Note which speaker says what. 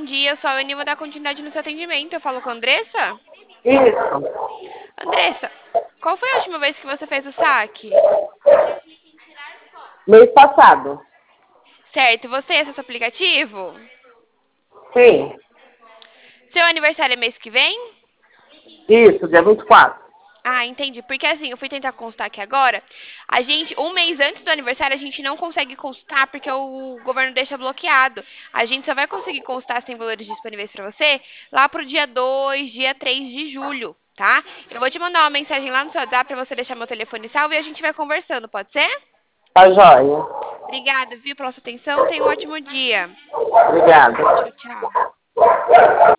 Speaker 1: dia. Eu sou a Anny, vou dar continuidade no seu atendimento. Eu falo com a Andressa?
Speaker 2: Isso.
Speaker 1: Andressa, qual foi a última vez que você fez o saque?
Speaker 2: Mês passado.
Speaker 1: Certo, você acessa o aplicativo?
Speaker 2: Sim.
Speaker 1: Seu aniversário é mês que vem?
Speaker 2: Isso, dia 24.
Speaker 1: Ah, entendi. Porque assim, eu fui tentar constar aqui agora. Um mês antes do aniversário, a gente não consegue constar porque o governo deixa bloqueado. A gente só vai conseguir constar sem valores disponíveis para você lá pro dia 2, dia 3 de julho, tá? Eu vou te mandar uma mensagem lá no seu WhatsApp para você deixar meu telefone salvo e a gente vai conversando, pode ser?
Speaker 2: Tá joia.
Speaker 1: Obrigada, viu, pela sua atenção. Tenha um ótimo dia.
Speaker 2: Obrigada.
Speaker 1: Tchau, tchau.